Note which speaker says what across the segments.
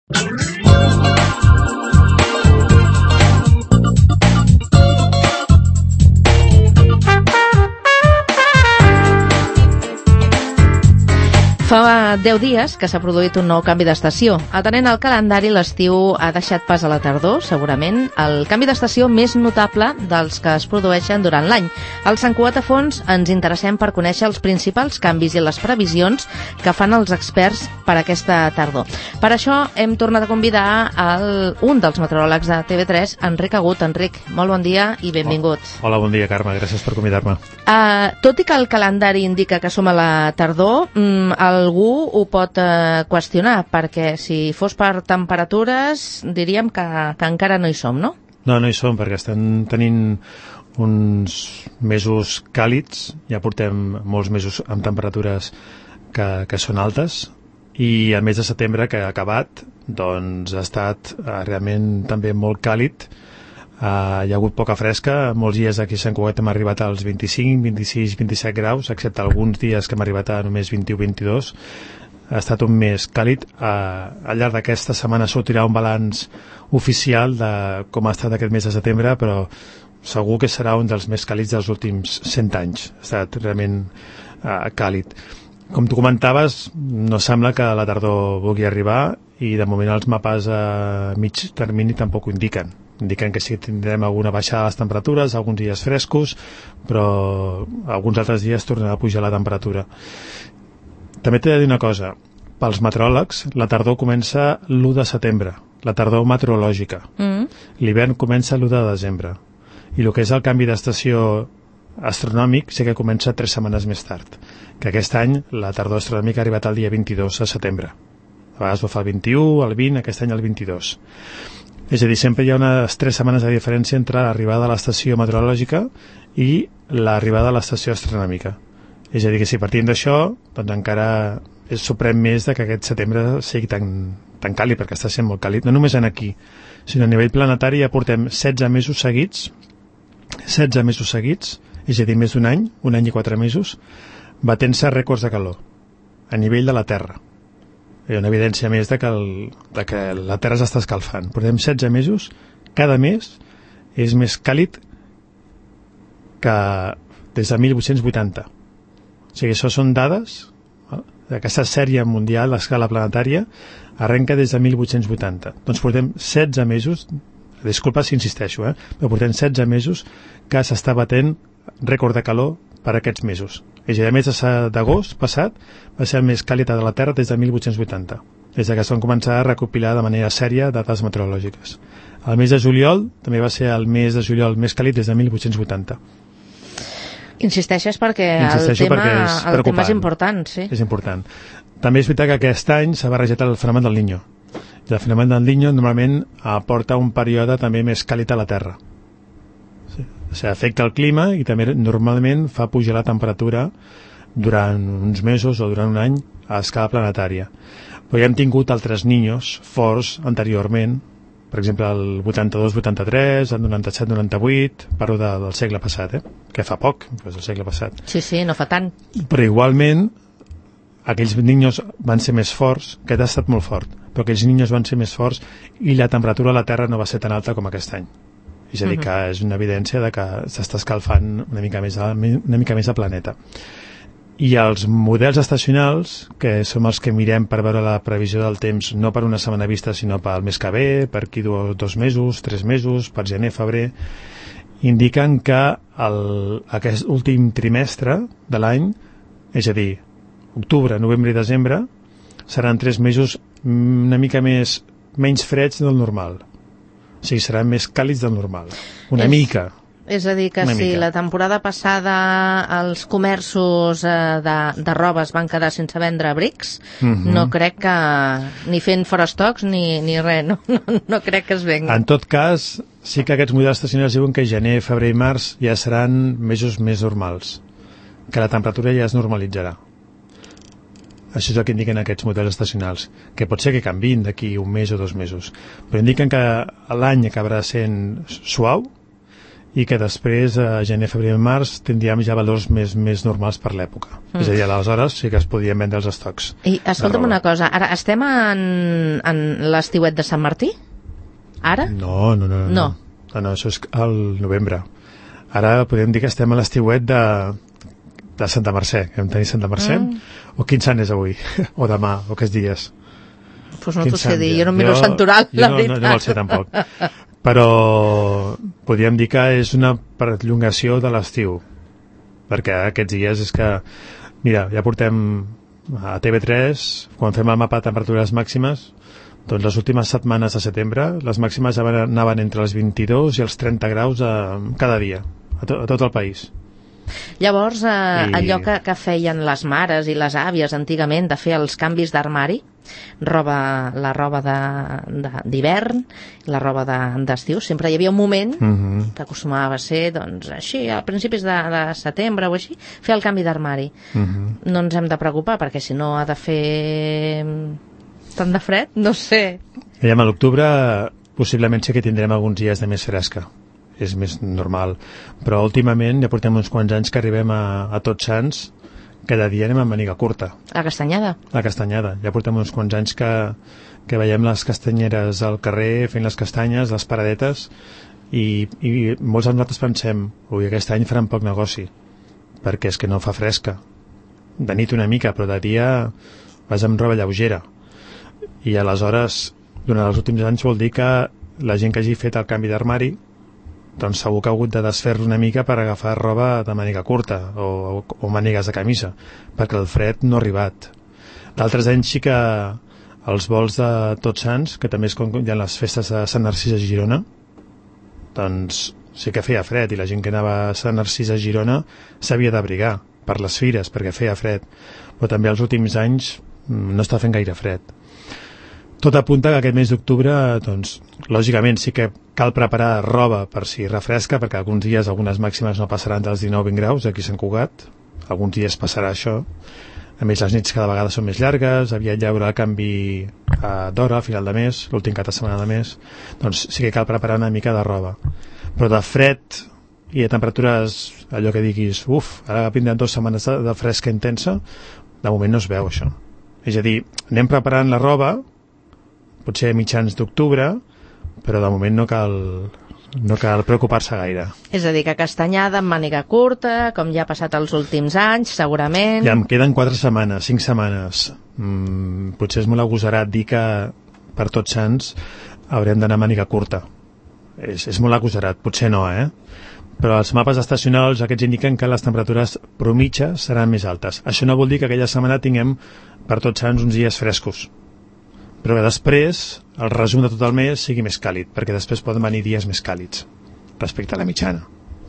Speaker 1: Fa 10 dies que s'ha produït un nou canvi d'estació. Atenent al calendari, l'estiu ha deixat pas a la tardor, segurament, el canvi d'estació més notable dels que es produeixen durant l'any. Al Sant Cugat a Fons ens interessem per conèixer els principals canvis i les previsions que fan els experts per aquesta tardor. Per això hem tornat a convidar un dels meteoròlegs de TV3, Enric Agut. Enric, molt bon dia i benvingut.
Speaker 2: Hola, bon dia, Carme, gràcies per convidar-me.
Speaker 1: Tot i que el calendari indica que som a la tardor, algú ho pot qüestionar, perquè si fos per temperatures diríem que encara no hi som, no?
Speaker 2: No hi som, perquè estem tenint uns mesos càlids, ja portem molts mesos amb temperatures que són altes, i el mes de setembre que ha acabat doncs ha estat realment també molt càlid. Hi ha hagut poca fresca, molts dies aquí a Sant Cugat hem arribat als 25, 26, 27 graus, excepte alguns dies que hem arribat a només 21-22. Ha estat un mes càlid. Al llarg d'aquesta setmana sortirà un balanç oficial de com ha estat aquest mes de setembre, però segur que serà un dels més càlids dels últims 100 anys. Ha estat realment càlid. Com tu comentaves, no sembla que la tardor vulgui arribar i de moment els mapes a mig termini tampoc ho indiquen. Indiquen que sí que tindrem alguna baixada de les temperatures, alguns dies frescos, però alguns altres dies tornarà a pujar la temperatura. També t'he de dir una cosa, pels meteoròlegs la tardor comença l'1 de setembre, la tardor meteorològica. L'hivern comença l'1 de desembre. I el que és el canvi d'estació astronòmic sí que comença 3 setmanes més tard, que aquest any la tardor astronòmica ha arribat el dia 22 de setembre. A vegades ho fa el 21, el 20, aquest any el 22. És a dir, sempre hi ha unes 3 setmanes de diferència entre l'arribada de l'estació meteorològica i l'arribada de l'estació astronòmica. És a dir, que si partim d'això, doncs encara sorprèn més que aquest setembre sigui tan càlid, perquè està sent molt càlid. No només aquí, sinó a nivell planetari ja portem 16 mesos seguits, és a dir, més d'un any i 4 mesos, batent-se rècords de calor a nivell de la Terra. Hi ha una evidència més de que la Terra s'està escalfant. Portem 16 mesos, cada mes és més càlid que des de 1880. O sigui, això són dades, aquesta sèrie mundial a escala planetària arrenca des de 1880. Doncs portem 16 mesos, disculpa si insisteixo, però portem 16 mesos que s'està batent rècord de calor per aquests mesos. És a dir, el mes d'agost passat va ser el més càlid de la Terra des de 1880, des que es van començar a recopilar de manera sèria dades meteorològiques. El mes de juliol també va ser el mes de juliol més càlid des de 1880.
Speaker 1: Insisteixes perquè el tema és important, sí.
Speaker 2: És important. També és veritat que aquest any s'ha barrejat el fenomen del Niño. El fenomen del Niño normalment aporta un període també més càlid a la Terra. Afecta el clima i també normalment fa pujar la temperatura durant uns mesos o durant un any a escala planetària. Però ja hem tingut altres niños forts anteriorment, per exemple el 82-83, el 97-98, parlo del segle passat, que fa poc, doncs el segle passat.
Speaker 1: Sí, no fa tant.
Speaker 2: Però igualment aquells niños van ser més forts, aquest ha estat molt fort, però aquells niños van ser més forts i la temperatura a la Terra no va ser tan alta com aquest any. És a dir, que és una evidència de que s'està escalfant una mica més el planeta. I els models estacionals, que som els que mirem per veure la previsió del temps, no per una setmana vista, sinó pel mes que ve, per aquí 2 mesos, 3 mesos, per gener, febrer, indiquen que aquest últim trimestre de l'any, és a dir, octubre, novembre i desembre, seran 3 mesos una mica menys freds del normal. O sigui, seran més càlids del normal. Una mica.
Speaker 1: És a dir, que si la temporada passada els comerços de roba es van quedar sense vendre abrics, no crec que ni fent fora estocs ni res, no crec que es vengui.
Speaker 2: En tot cas, sí que aquests models estacionals diuen que gener, febrer i març ja seran mesos més normals, que la temperatura ja es normalitzarà. Això és el que indiquen aquests models estacionals, que pot ser que canviïn d'aquí un mes o 2 mesos, però indiquen que l'any acabarà sent suau i que després, a gener, febrer i març, tindríem ja valors més normals per l'època. És a dir, aleshores sí que es podien vendre els estocs.
Speaker 1: I escolta'm una cosa, ara estem en l'estiuet de Sant Martí? Ara?
Speaker 2: No, això és al novembre. Ara podem dir que estem a l'estiuet de Santa Mercè, que vam tenir Santa Mercè, o quin sant és avui, o demà, o aquests dies.
Speaker 1: Pues no t'ho sé dir, jo no em miro el santoral, la veritat.
Speaker 2: No el sé tampoc. Però podríem dir que és una perllongació de l'estiu, perquè aquests dies és que, mira, ja portem a TV3, quan fem el mapa de temperatures màximes, doncs les últimes setmanes de setembre, les màximes ja anaven entre els 22 i els 30 graus cada dia, a tot el país.
Speaker 1: Llavors, allò que feien les mares i les àvies antigament, de fer els canvis d'armari, la roba d'hivern, la roba d'estiu, sempre hi havia un moment que acostumava a ser, doncs, així, a principis de setembre o així, fer el canvi d'armari. No ens hem de preocupar, perquè si no ha de fer tant de fred, no sé.
Speaker 2: A l'octubre possiblement sí que tindrem alguns dies de més fresca, és més normal, però últimament ja portem uns quants anys que arribem a Tots Sants, cada dia anem amb màniga curta.
Speaker 1: La castanyada? La
Speaker 2: castanyada. Ja portem uns quants anys que veiem les castanyeres al carrer fent les castanyes, les paradetes, i molts de nosaltres pensem, aquest any faran poc negoci, perquè és que no fa fresca. De nit una mica, però de dia vas amb roba lleugera. I aleshores, durant els últims anys vol dir que la gent que hagi fet el canvi d'armari doncs segur que ha hagut de desfer-lo una mica per agafar roba de màniga curta o mànigues de camisa, perquè el fred no ha arribat. D'altres anys sí que els vols de Tots Sants, que també és com hi ha les festes de Sant Narcís a Girona, doncs sí que feia fred, i la gent que anava a Sant Narcís a Girona s'havia d'abrigar per les fires, perquè feia fred. Però també els últims anys no està fent gaire fred. Tot apunta que aquest mes d'octubre, doncs, lògicament sí que cal preparar roba per si refresca, perquè alguns dies algunes màximes no passaran dels 19-20 graus aquí a Sant Cugat, alguns dies passarà això. A més, les nits cada vegada són més llargues, aviat hi haurà canvi d'hora a final de mes, l'últim cap de setmana de mes, doncs sí que cal preparar una mica de roba. Però de fred i de temperatures, allò que diguis, ara vindran 2 setmanes de fresca intensa, de moment no es veu això. És a dir, anem preparant la roba, potser a mitjans d'octubre, però de moment no cal preocupar-se gaire.
Speaker 1: És a dir, que castanyada amb màniga curta, com ja ha passat els últims anys, segurament.
Speaker 2: Ja em queden 4 setmanes, 5 setmanes. Potser és molt agosarat dir que per Tots Sants haurem d'anar a màniga curta. És molt agosarat, potser no, Però els mapes estacionals aquests indiquen que les temperatures promitges seran més altes. Això no vol dir que aquella setmana tinguem per Tots Sants uns dies frescos, però que després el resum de tot el mes sigui més càlid, perquè després poden venir dies més càlids respecte a la mitjana.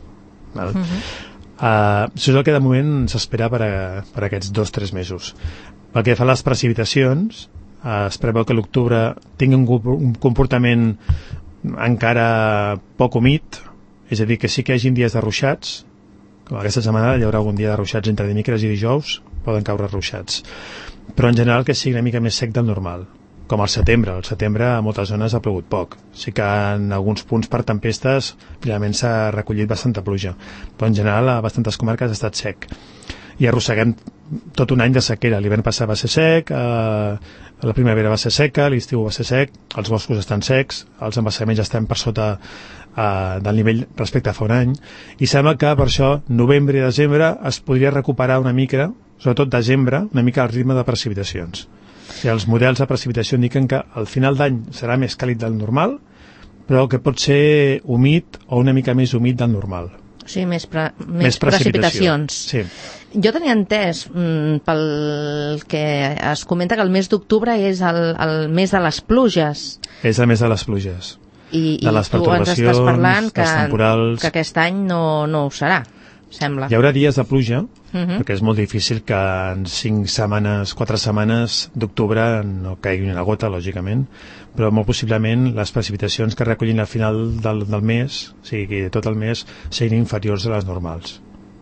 Speaker 2: Això és el que de moment s'espera per aquests 2-3 mesos. Pel que fa a les precipitacions, es preveu que l'octubre tingui un comportament encara poc humit, és a dir, que sí que hi hagi dies de ruixats, com aquesta setmana hi haurà algun dia de ruixats entre dimecres i dijous, poden caure ruixats, però en general que sigui una mica més sec del normal, com al setembre. Al setembre a moltes zones ha plogut poc. Sí que en alguns punts per tempestes realment s'ha recollit bastanta pluja, però en general a bastantes comarques ha estat sec. I arrosseguem tot un any de sequera. L'hivern passat va ser sec, la primavera va ser seca, l'estiu va ser sec, els boscos estan secs, els embassaments estan per sota del nivell respecte a fa un any, i sembla que per això novembre i desembre es podria recuperar una mica, sobretot desembre, una mica el ritme de precipitacions. O sigui, els models de precipitació indiquen que al final d'any serà més càlid del normal, però que pot ser humit o una mica més humit del normal.
Speaker 1: O sigui, més precipitacions.
Speaker 2: Sí.
Speaker 1: Jo tenia entès, pel que es comenta, que el mes d'octubre és el mes de les pluges.
Speaker 2: És el mes de les pluges.
Speaker 1: I
Speaker 2: de les
Speaker 1: tu ens estàs parlant
Speaker 2: que
Speaker 1: aquest any no ho serà, sembla.
Speaker 2: Hi haurà dies de pluja, perquè és molt difícil que en 5 setmanes, 4 setmanes d'octubre no caigui una gota, lògicament, però molt possiblement les precipitacions que recollin al final del mes, o sigui, tot el mes, siguin inferiors a les normals.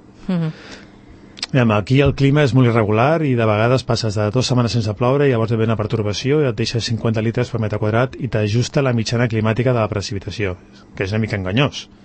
Speaker 2: Aquí el clima és molt irregular i de vegades passes de 2 setmanes sense ploure i llavors ve una pertorbació i et deixa 50 litres per metre quadrat i t'ajusta la mitjana climàtica de la precipitació, que és una mica enganyós.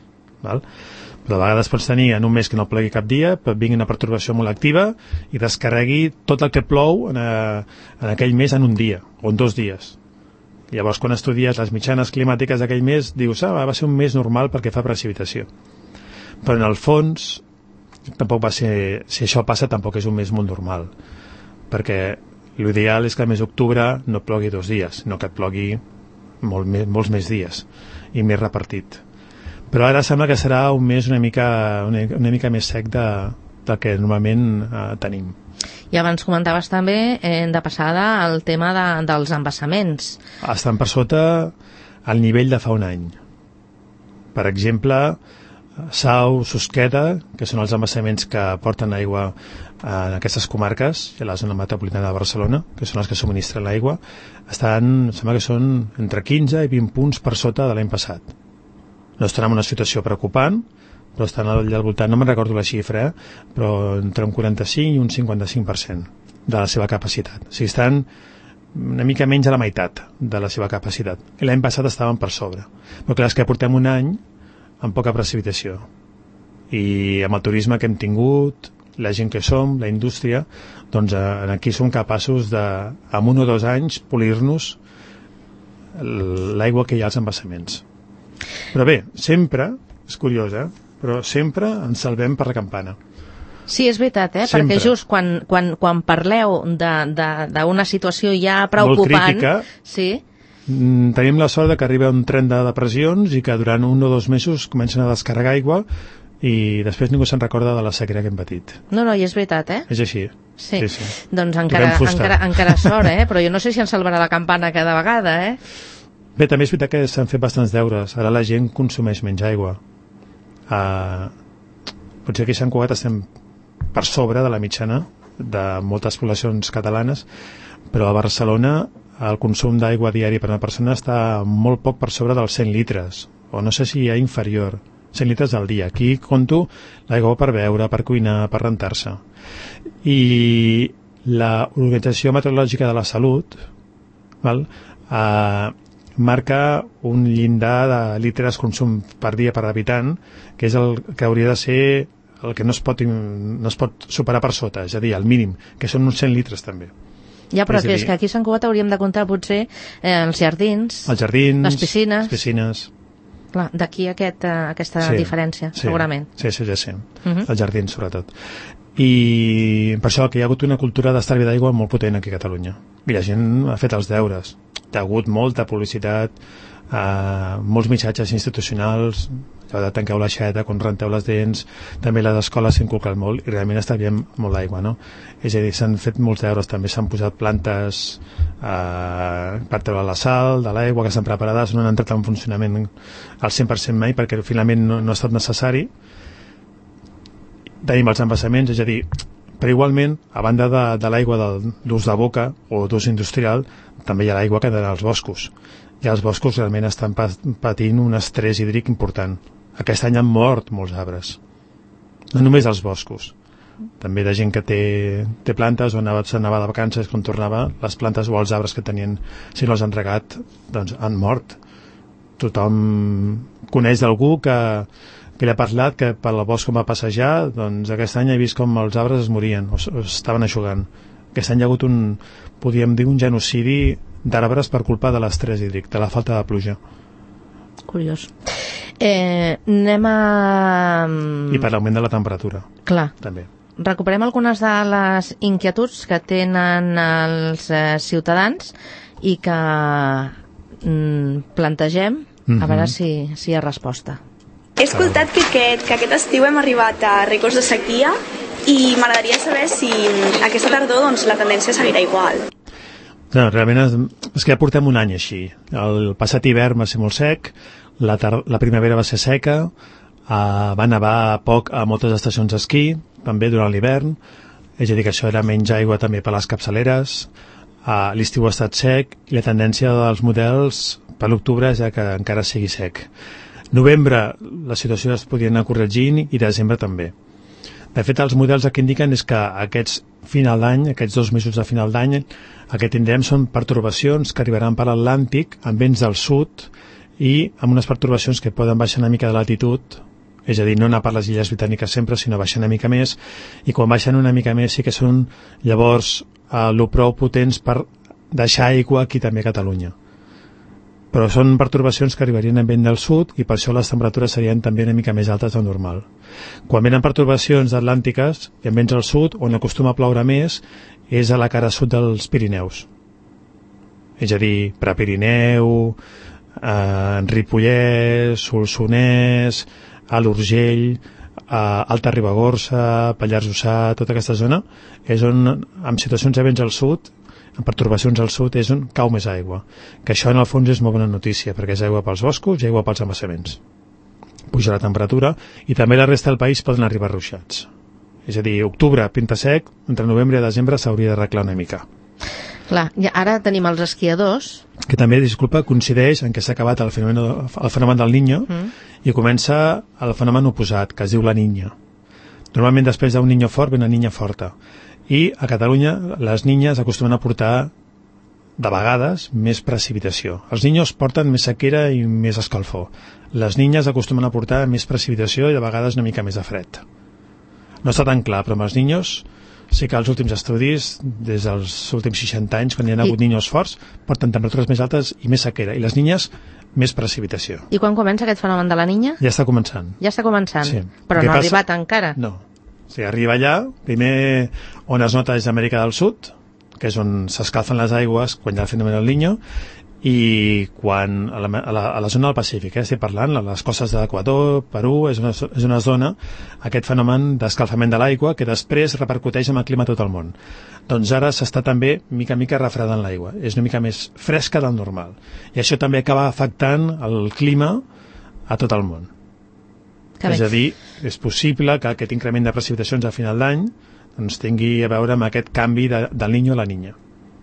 Speaker 2: val? Però de vegades pots tenir en un mes que no plegui cap dia, però vingui una pertorbació molt activa i descarregui tot el que plou en aquell mes en un dia o en 2 dies. Llavors, quan estudies les mitjanes climàtiques d'aquell mes, dius, va ser un mes normal perquè fa precipitació. Però en el fons, tampoc va ser, si això passa, tampoc és un mes molt normal, perquè l'ideal és que el mes d'octubre no plogui 2 dies, no que et plogui molts més dies i més repartit. Però ara sembla que serà un mes una mica més sec del que normalment tenim.
Speaker 1: I abans comentaves també, de passada, el tema dels embassaments.
Speaker 2: Estan per sota el nivell de fa un any. Per exemple, Sau, Susqueda, que són els embassaments que porten aigua en aquestes comarques, i a la zona metropolitana de Barcelona, que són els que subministren l'aigua, sembla que són entre 15 i 20 punts per sota de l'any passat. No estan en una situació preocupant, però estan al voltant, no me'n recordo la xifra, però entre un 45 i un 55% de la seva capacitat. O sigui, estan una mica menys a la meitat de la seva capacitat. I l'any passat estaven per sobre. Però clar, és que portem un any amb poca precipitació. I amb el turisme que hem tingut, la gent que som, la indústria, doncs aquí som capaços de, en 1 o 2 anys, polir-nos l'aigua que hi ha als embassaments. Però bé, sempre, és curiós, però sempre ens salvem per la campana.
Speaker 1: Sí, és veritat,
Speaker 2: Sempre.
Speaker 1: Perquè just quan parleu d'una situació ja preocupant...
Speaker 2: Molt crítica,
Speaker 1: sí.
Speaker 2: Tenim la sort que arriba un tren de depressions i que durant 1 o 2 mesos comencen a descarregar aigua i després ningú se'n recorda de la sequera que hem patit.
Speaker 1: No, i és veritat,
Speaker 2: És així.
Speaker 1: Sí.
Speaker 2: Sí.
Speaker 1: Doncs encara sort, però jo no sé si ens salvarà la campana cada vegada,
Speaker 2: Bé, també és veritat que s'han fet bastants deures. Ara la gent consumeix menys aigua. Potser aquí a Sant Cugat estem per sobre de la mitjana de moltes poblacions catalanes, però a Barcelona el consum d'aigua diari per una persona està molt poc per sobre dels 100 litres, o no sé si hi ha inferior, 100 litres al dia. Aquí compto l'aigua per beure, per cuinar, per rentar-se. I l'Organització Meteorològica de la Salut marca un llindar de litres consum per dia per habitant, que és el que hauria de ser el que no es pot superar per sota, és a dir, el mínim, que són uns 100 litres també.
Speaker 1: Ja, però és que aquí a Sant Cugat hauríem de comptar potser els jardins, les piscines. Clar, d'aquí aquesta diferència, segurament.
Speaker 2: Sí, ja sé. Els jardins, sobretot. I per això que hi ha hagut una cultura d'estalvi d'aigua molt potent aquí a Catalunya. I la gent ha fet els deures. Hi ha hagut molta publicitat, molts missatges institucionals, de tanqueu l'aixeta, quan renteu les dents, també les escoles s'inculquen molt i realment estalviem molt l'aigua, no? És a dir, s'han fet molts deures, també s'han posat plantes per treure la sal de l'aigua, que estan preparades, no han entrat en funcionament al 100% mai perquè finalment no ha estat necessari. Tenim els embassaments, és a dir, però igualment, a banda de l'aigua d'ús de boca o d'ús industrial, també hi ha l'aigua que ha d'anar als boscos. I els boscos realment estan patint un estrès hídric important. Aquest any han mort molts arbres. No només els boscos. També de gent que té plantes o s'anava de vacances quan tornava, les plantes o els arbres que tenien, si no els han regat, doncs han mort. Tothom coneix d'algú que li ha parlat que per al bosc com va passejar, doncs aquest any he vist com els arbres es morien o estaven eixugant. Aquest any hi ha hagut podríem dir, un genocidi d'arbres per culpa de l'estrès hídric, de la falta de pluja.
Speaker 1: Curiós. Anem a...
Speaker 2: I per l'augment de la temperatura.
Speaker 1: Clar.
Speaker 2: També.
Speaker 1: Recuperem algunes de les inquietuds que tenen els ciutadans i que plantegem, a veure si hi ha resposta.
Speaker 3: He escoltat que aquest estiu hem arribat a rècords de sequia i m'agradaria saber si aquesta tardor doncs, la tendència seguirà igual.
Speaker 2: No, realment és que ja portem un any així. El passat hivern va ser molt sec, la primavera va ser seca, va nevar poc a moltes estacions d'esquí, també durant l'hivern, és a dir, que això era menys aigua també per les capçaleres, l'estiu ha estat sec i la tendència dels models per l'octubre és que encara sigui sec. Novembre la situació es podia anar corregint i desembre també. De fet, els models que indiquen és que aquests final d'any, aquests 2 mesos de final d'any, el que tindrem són pertorbacions que arribaran per l'Atlàntic amb vents del sud i amb unes pertorbacions que poden baixar una mica de latitud És a dir, no anar per les illes britàniques sempre, sinó baixar una mica més, i quan baixen una mica més sí que són llavors lo prou potents per deixar aigua aquí també a Catalunya. Però són pertorbacions que arribarien en vent del sud i per això les temperatures serien també una mica més altes del normal. Quan venen pertorbacions atlàntiques i en vents al sud, on acostuma a ploure més, és a la cara sud dels Pirineus. És a dir, Prepirineu, Ripollès, Solsonès, Alt Urgell, Alta Ribagorça, Pallars Jussà, tota aquesta zona, és on, en situacions de vents al sud, en pertorbacions al sud, és on cau més aigua. Que això, en el fons, és molt bona notícia, perquè és aigua pels boscos i aigua pels embassaments. Puja la temperatura i també la resta del país poden arribar ruixats. És a dir, octubre pinta sec, entre novembre i desembre s'hauria d'arreglar una mica.
Speaker 1: Clar, ara tenim els esquiadors.
Speaker 2: Que també, disculpa, coincideix en què s'ha acabat el fenomen del Niño i comença el fenomen oposat, que es diu la Niña. Normalment després d'un Niño fort ve una Niña forta. I a Catalunya les niñes acostumen a portar de vegades més precipitació. Els niños porten més sequera i més escalfor. Les niñes acostumen a portar més precipitació i de vegades una mica més de fred. No està tan clar, però amb els niños sí que els últims estudis, des dels últims 60 anys, quan hi ha hagut niños forts, porten temperatures més altes i més sequera. I les niñes, més precipitació.
Speaker 1: I quan comença aquest fenomen de la Niña?
Speaker 2: Ja està començant.
Speaker 1: Ja està començant,
Speaker 2: sí.
Speaker 1: Però no ha arribat encara.
Speaker 2: No. O sigui, arriba allà, primer on es nota és Amèrica del Sud, que és on s'escalfen les aigües quan hi ha el fenomen del Niño, i quan a la zona del Pacífic, estic parlant, a les costes de l'Equador, Perú, és una zona, aquest fenomen d'escalfament de l'aigua, que després repercuteix en el clima a tot el món. Doncs ara s'està també mica a mica refredant l'aigua, és una mica més fresca del normal, i això també acaba afectant el clima a tot el món. És a dir, és possible que aquest increment de precipitacions a final d'any doncs tingui a veure amb aquest canvi del Niño a la Niña.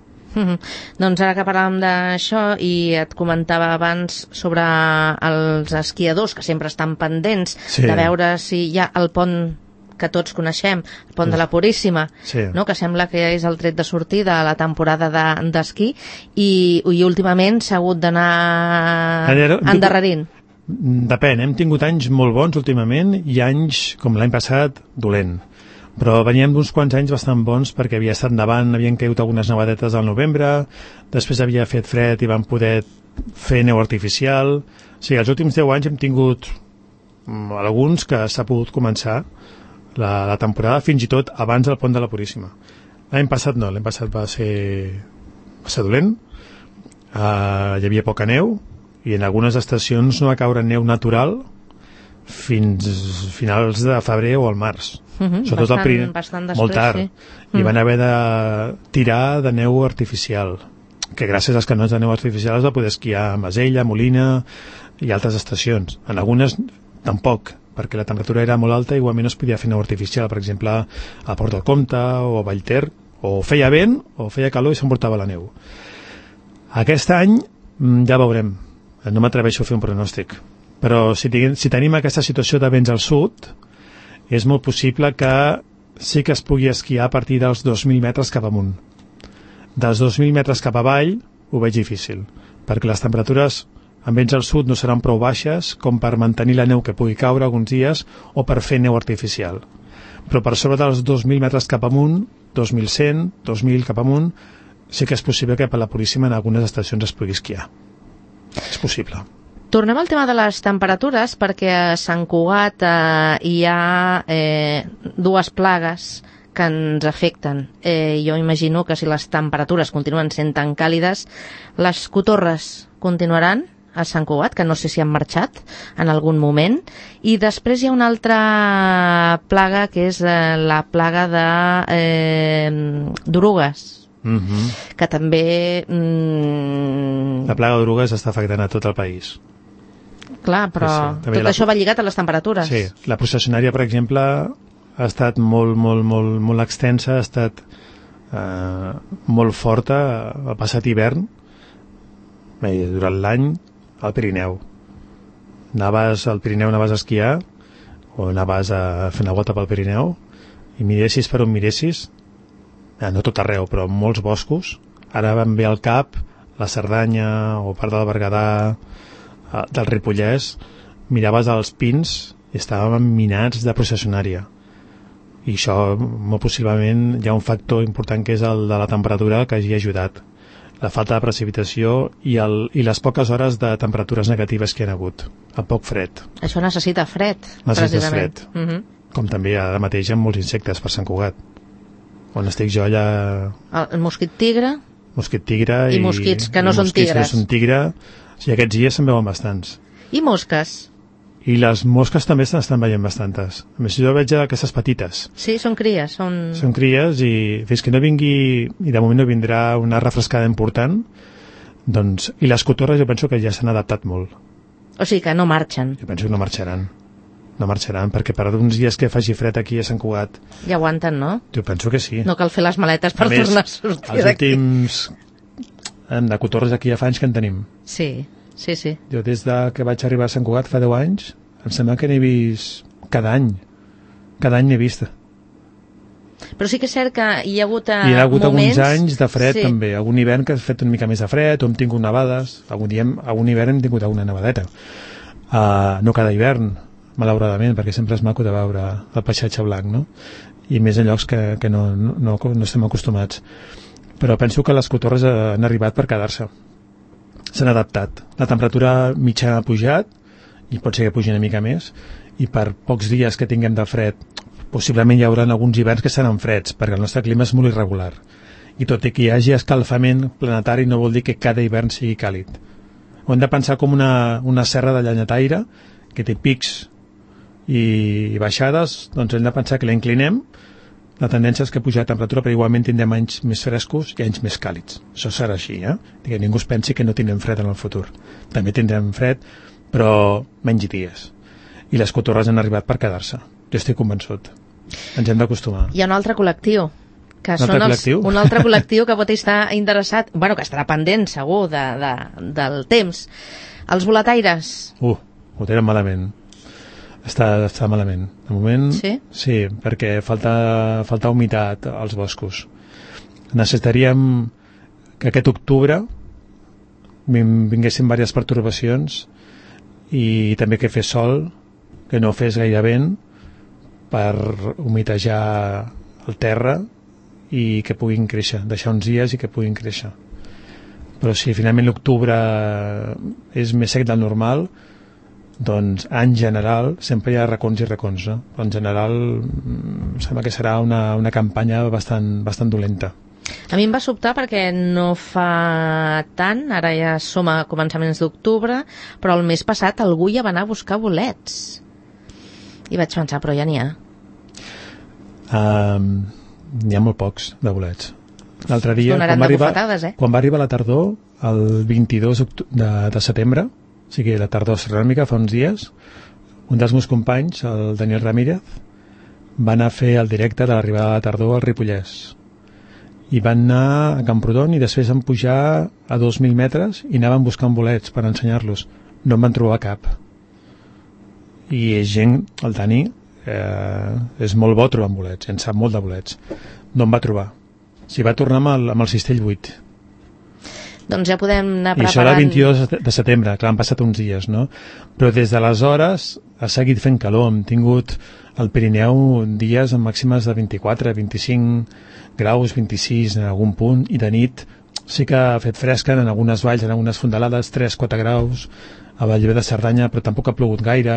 Speaker 1: Doncs ara que parlàvem d'això i et comentava abans sobre els esquiadors que sempre estan pendents de veure si hi ha el pont que tots coneixem, el pont de la Puríssima, no? Que sembla que és el tret de sortida de la temporada d'esquí i últimament s'ha hagut d'anar endarrerint.
Speaker 2: Depèn, hem tingut anys molt bons últimament i anys, com l'any passat, dolent. Però veníem d'uns quants anys bastant bons perquè havia estat nevant, havien caigut algunes nevadetes al novembre, després havia fet fred i vam poder fer neu artificial. O sigui, els últims 10 anys hem tingut alguns que s'ha pogut començar la temporada fins i tot abans del pont de la Puríssima. L'any passat no, l'any passat va ser dolent, hi havia poca neu i en algunes estacions no va caure neu natural fins finals de febrer o al març. Sobretot al Pirineu, molt tard, i van haver de tirar de neu artificial, que gràcies als canons de neu artificial es va poder esquiar a Masella, Molina i altres estacions. En algunes tampoc, perquè la temperatura era molt alta i igualment no es podia fer neu artificial, per exemple a Port del Comte o a Vallter, o feia vent o feia calor i s'emportava la neu. Aquest any ja veurem, no m'atreveixo a fer un pronòstic, però si tenim aquesta situació de vents al sud, és molt possible que sí que es pugui esquiar a partir dels 2.000 metres cap amunt. Dels 2.000 metres cap avall ho veig difícil, perquè les temperatures en vents al sud no seran prou baixes com per mantenir la neu que pugui caure alguns dies o per fer neu artificial. Però per sobre dels 2.000 metres cap amunt, 2.100, 2.000 cap amunt, sí que és possible que per la Puríssima en algunes estacions es pugui esquiar. És possible.
Speaker 1: Tornem al tema de les temperatures perquè a Sant Cugat hi ha dues plagues que ens afecten. Jo imagino que si les temperatures continuen sent tan càlides, les cotorres continuaran a Sant Cugat, que no sé si han marxat en algun moment, i després hi ha una altra plaga que és la plaga d'orugues, que també...
Speaker 2: La plaga d'orugues està afectant a tot el país.
Speaker 1: Clar, però sí. Tot això va lligat a les temperatures.
Speaker 2: Sí, la processionària, per exemple, ha estat molt extensa, ha estat molt forta el passat hivern, durant l'any, al Pirineu. Anaves al Pirineu, anaves a esquiar, o anaves a fer una volta pel Pirineu, i miressis per on miressis, no tot arreu, però en molts boscos, ara van bé al cap la Cerdanya o part del Berguedà, del Ripollès, miraves els pins i estàvem minats de processionària. I això, molt possiblement, hi ha un factor important que és el de la temperatura que hagi ajudat. La falta de precipitació i les poques hores de temperatures negatives que hi ha hagut. El poc fred.
Speaker 1: Això necessita fred,
Speaker 2: Necessites
Speaker 1: precisament.
Speaker 2: fred. Com també ara mateix hi ha molts insectes per Sant Cugat. On estic jo allà...
Speaker 1: El mosquit tigre...
Speaker 2: Mosquit tigre
Speaker 1: i mosquits que no són
Speaker 2: mosquits
Speaker 1: tigres.
Speaker 2: que no són tigre. Sí, aquests dies se'n veuen bastants.
Speaker 1: I mosques?
Speaker 2: I les mosques també se n'estan veient bastantes. A més, jo veig aquestes petites.
Speaker 1: Sí, són cries.
Speaker 2: Són cries i fins que no vingui, i de moment no vindrà una refrescada important, doncs, i les cotorres jo penso que ja s'han adaptat molt.
Speaker 1: O sigui que no marxen.
Speaker 2: Jo penso que no marxaran. No marxaran, perquè per uns dies que faci fred aquí a Sant Cugat...
Speaker 1: Ja aguanten, no?
Speaker 2: Jo penso que sí.
Speaker 1: No cal fer les maletes per tornar a sortir
Speaker 2: els
Speaker 1: d'aquí.
Speaker 2: últims... de cotorres aquí ja fa anys que en tenim.
Speaker 1: Sí.
Speaker 2: Jo des que vaig arribar a Sant Cugat fa 10 anys, em sembla que n'he vist cada any. Cada any n'he vist.
Speaker 1: Però sí que és cert que hi ha hagut
Speaker 2: I hi ha hagut
Speaker 1: moments...
Speaker 2: alguns anys de fred,
Speaker 1: sí.
Speaker 2: també. Algun hivern que ha fet una mica més de fred, o hem tingut nevades. Algun hivern hem tingut alguna nevadeta. No cada hivern, malauradament, perquè sempre és maco de veure el paisatge blanc, no? I més en llocs que no estem acostumats. Però penso que les cotorres han arribat per quedar-se. S'han adaptat. La temperatura mitjana ha pujat, i pot ser que pugi una mica més, i per pocs dies que tinguem de fred, possiblement hi haurà alguns hiverns que seran freds, perquè el nostre clima és molt irregular. I tot i que hi hagi escalfament planetari no vol dir que cada hivern sigui càlid. Ho hem de pensar com una serra de llenyataire que té pics i baixades, doncs hem de pensar que la inclinem. La tendència és que puja la temperatura, però igualment tindrem anys més frescos i anys més càlids. Això serà així, que ningú es pensi que no tindrem fred en el futur. També tindrem fred, però menys dies. I les cotorres han arribat per quedar-se. Jo estic convençut. Ens hem d'acostumar.
Speaker 1: Hi ha un altre col·lectiu, que
Speaker 2: Un altre col·lectiu?
Speaker 1: un altre col·lectiu que pot estar interessat, que estarà pendent, segur, del temps. Els boletaires.
Speaker 2: Ho tenen malament. Està malament. De moment, sí, perquè falta humitat als boscos. Necessitaríem que aquest octubre vinguessin diverses pertorbacions i també que fes sol, que no fes gaire vent, per humitejar el terra i que puguin créixer, deixar uns dies i que puguin créixer. Però si finalment l'octubre és més sec del normal, doncs en general sempre hi ha racons i racons, no? Però en general sembla que serà una campanya bastant dolenta.
Speaker 1: A mi em va sobtar perquè no fa tant, ara ja som a començaments d'octubre, però el mes passat algú ja va anar a buscar bolets. I vaig pensar, però ja n'hi ha.
Speaker 2: N'hi ha molt pocs de bolets. L'altre dia,
Speaker 1: quan
Speaker 2: va arribar la tardor, el 22 de setembre, o sigui, la tardor ceràmica, fa uns dies, un dels meus companys, el Daniel Ramírez, va anar a fer el directe de l'arribada de la tardor al Ripollès. I van anar a Camprodon i després van pujar a 2.000 metres i anaven buscant bolets per ensenyar-los. No en van trobar cap. I és gent, el Dani, és molt bo trobant bolets, en sap molt de bolets. No en va trobar. S'hi va tornar amb el cistell buit.
Speaker 1: Doncs ja podem anar preparant...
Speaker 2: I això era el 22 de setembre, clar, han passat uns dies, no? Però des d'aleshores ha seguit fent calor. Hem tingut al Pirineu dies amb màximes de 24, 25 graus, 26 en algun punt, i de nit sí que ha fet fresca en algunes valls, en algunes fondalades, 3-4 graus, a Vallvé de Cerdanya, però tampoc ha plogut gaire.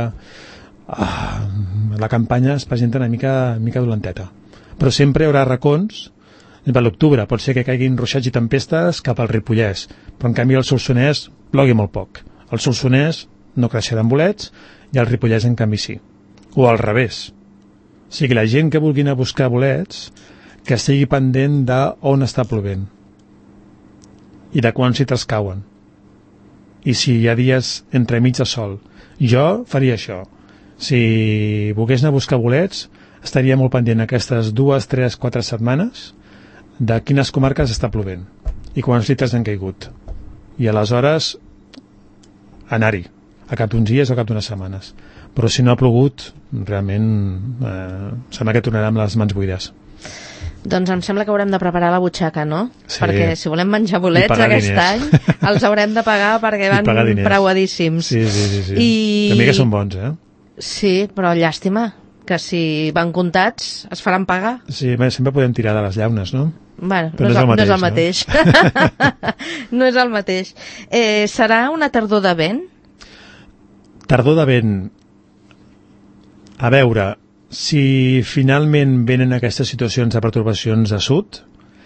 Speaker 2: La campanya es presenta una mica dolenteta. Però sempre hi haurà racons. Per l'octubre pot ser que caiguin ruixats i tempestes cap al Ripollès, però en canvi al Solsonès plogui molt poc. Al Solsonès no creixeran bolets i al Ripollès en canvi sí. O al revés. O sigui, la gent que vulgui anar a buscar bolets, que estigui pendent d'on està plovent i de quants litres cauen i si hi ha dies entremig de sol. Jo faria això. Si volgués anar a buscar bolets, estaria molt pendent aquestes 2, 3, 4 setmanes de quines comarques està plovent i quants litres han caigut, i aleshores anar-hi a cap d'uns dies o a cap d'unes setmanes. Però si no ha plogut, realment sembla que tornarà amb les mans buides.
Speaker 1: Doncs em sembla que haurem de preparar la butxaca, no?
Speaker 2: Sí.
Speaker 1: Perquè si volem menjar bolets aquest any, els haurem de pagar perquè van preuadíssims.
Speaker 2: Sí. També que són bons,
Speaker 1: Sí, però llàstima, que si van comptats es faran pagar.
Speaker 2: Sí, sempre podem tirar de les llaunes, no?
Speaker 1: Bueno,
Speaker 2: però
Speaker 1: no és el mateix. No és el mateix. Serà una tardor de vent?
Speaker 2: Tardor de vent. A veure, si finalment venen aquestes situacions de pertorbacions a sud,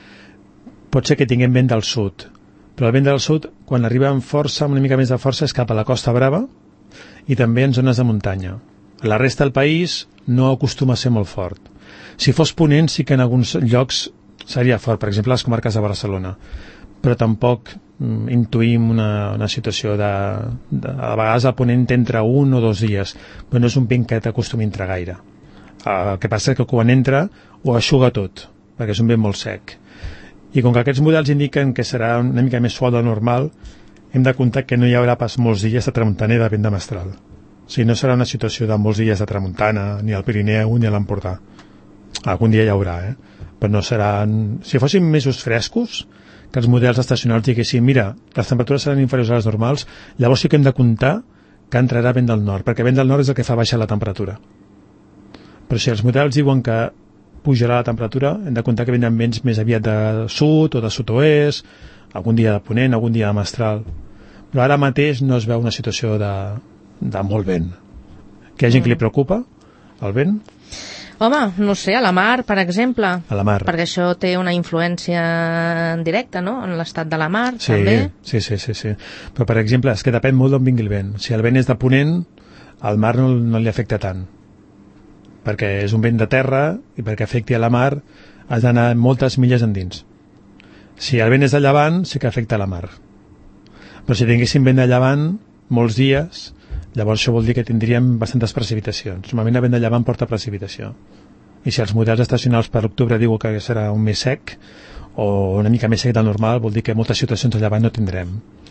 Speaker 2: pot ser que tinguem vent del sud, però el vent del sud, quan arriba amb força, una mica més de força, és cap a la Costa Brava i també en zones de muntanya. A la resta del país no acostuma a ser molt fort. Si fos ponent, sí que en alguns llocs seria fort, per exemple, les comarques de Barcelona, però tampoc intuïm una situació de a vegades el ponent entra 1 o 2 dies, però no és un vent que t'acostumi a entrar gaire. El que passa és que quan entra ho eixuga tot, perquè és un vent molt sec. I com que aquests models indiquen que serà una mica més suau del normal, hem de comptar que no hi haurà pas molts dies de tramuntana i de vent de mestral. O sigui, no serà una situació de molts dies de tramuntana, ni al Pirineu ni a l'Empordà. Algun dia hi haurà, però no seran... Si fossin mesos frescos, que els models estacionals diguessin, mira, les temperatures seran inferiors a les normals, llavors sí que hem de comptar que entrarà vent del nord, perquè vent del nord és el que fa baixar la temperatura. Però si els models diuen que pujarà la temperatura, hem de comptar que vindran vents més aviat de sud o de sud-oest, algun dia de ponent, algun dia de mestral. Però ara mateix no es veu una situació de molt vent. Que hi ha gent que li preocupa, el vent?
Speaker 1: Home, no sé, a la mar, per exemple.
Speaker 2: A la mar.
Speaker 1: Perquè això té una influència directa, no?, en l'estat de la mar,
Speaker 2: sí,
Speaker 1: també.
Speaker 2: Sí. Però, per exemple, és que depèn molt d'on vingui el vent. Si el vent és de ponent, al mar no li afecta tant. Perquè és un vent de terra i perquè afecti a la mar has d'anar moltes milles endins. Si el vent és de llevant, sí que afecta a la mar. Però si tinguéssim vent de llevant molts dies, llavors això vol dir que tindríem bastantes precipitacions. Normalment el vent de llevant porta precipitació. I si els models estacionals per octubre diuen que serà un mes sec o una mica més sec del normal, vol dir que moltes situacions de llevant no tindrem.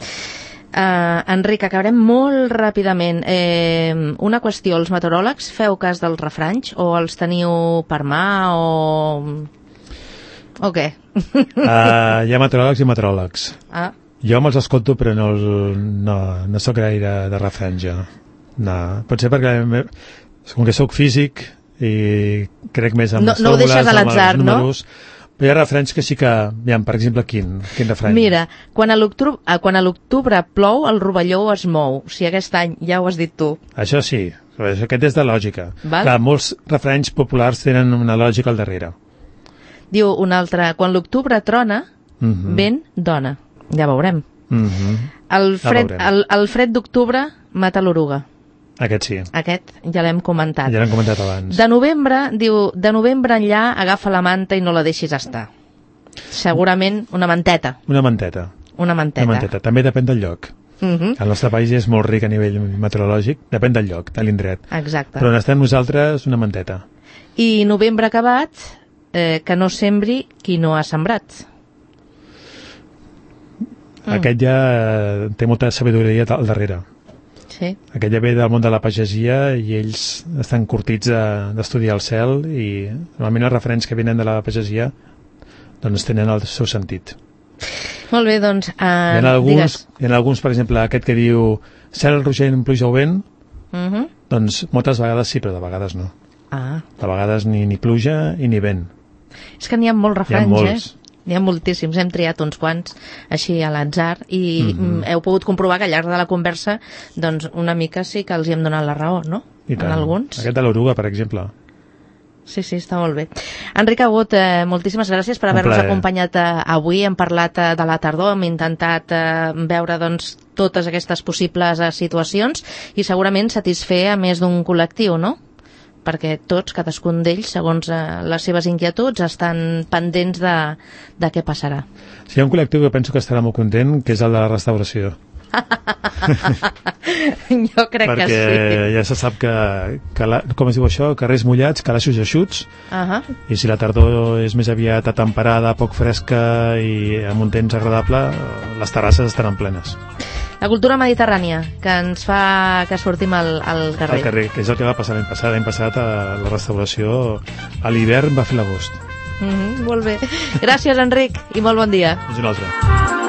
Speaker 1: Enric, acabarem molt ràpidament. Una qüestió, els meteoròlegs feu cas dels refranys o els teniu per mà o què?
Speaker 2: Hi ha meteoròlegs i meteoròlegs. Jo me'ls escolto, però no soc gaire de refranja. No. Pot ser perquè, com que soc físic i crec més en les fórmules,
Speaker 1: no ho deixes a l'atzar,
Speaker 2: amb els números, no? Però hi ha refrenys que sí que... Per exemple, quin refreny?
Speaker 1: Mira, quan a l'octubre plou, el rovelló es mou. O sigui, aquest any ja ho has dit tu.
Speaker 2: Això sí, aquest és de lògica.
Speaker 1: Val?
Speaker 2: Clar, molts refrenys populars tenen una lògica al darrere.
Speaker 1: Diu un altre, quan l'octubre trona, vent dona. Ja veurem. El fred d'octubre mata l'oruga.
Speaker 2: Aquest sí.
Speaker 1: Aquest ja l'hem comentat.
Speaker 2: Ja l'hem comentat abans.
Speaker 1: De novembre enllà agafa la manta i no la deixis estar. Segurament una manteta.
Speaker 2: Una manteta. També depèn del lloc. El nostre país és molt ric a nivell meteorològic. Depèn del lloc, de l'indret.
Speaker 1: Exacte.
Speaker 2: Però on estem nosaltres, una manteta.
Speaker 1: I novembre acabat, que no sembri qui no ha sembrat.
Speaker 2: Aquest ja té molta sabidoria al darrere.
Speaker 1: Sí.
Speaker 2: Aquest ja ve del món de la pagesia i ells estan curtits d'estudiar el cel i normalment els referents que venen de la pagesia doncs tenen el seu sentit.
Speaker 1: Molt bé, doncs...
Speaker 2: Hi ha alguns, per exemple, aquest que diu cel rogent, pluja o vent, doncs moltes vegades sí, però de vegades no. De vegades ni pluja i ni vent.
Speaker 1: És que n'hi ha molts refranys,
Speaker 2: molts.
Speaker 1: N'hi ha moltíssims, hem triat uns quants així a l'atzar i heu pogut comprovar que al llarg de la conversa doncs una mica sí que els hi hem donat la raó, no?
Speaker 2: I tant.
Speaker 1: En alguns.
Speaker 2: Aquest de l'oruga, per exemple.
Speaker 1: Sí, està molt bé. Enric Agut, moltíssimes gràcies per haver-nos acompanyat avui. Hem parlat de la tardor, hem intentat veure doncs, totes aquestes possibles situacions i segurament satisfer a més d'un col·lectiu, no? Perquè tots, cadascun d'ells, segons les seves inquietuds, estan pendents de què passarà.
Speaker 2: Sí, hi ha un col·lectiu que penso que estarà molt content, que és el de la restauració.
Speaker 1: Jo crec que sí.
Speaker 2: Perquè ja se sap que com es diu això, carrers mullats, calaixos eixuts, i si la tardor és més aviat atemperada, poc fresca i amb un temps agradable, les terrasses estaran plenes.
Speaker 1: La cultura mediterrània, que ens fa que sortim al carrer.
Speaker 2: Al carrer, que és el que va passar l'any passat. L'any passat la restauració a l'hivern va fer l'agost.
Speaker 1: Molt bé. Gràcies, Enric, i molt bon dia.
Speaker 2: És un altre.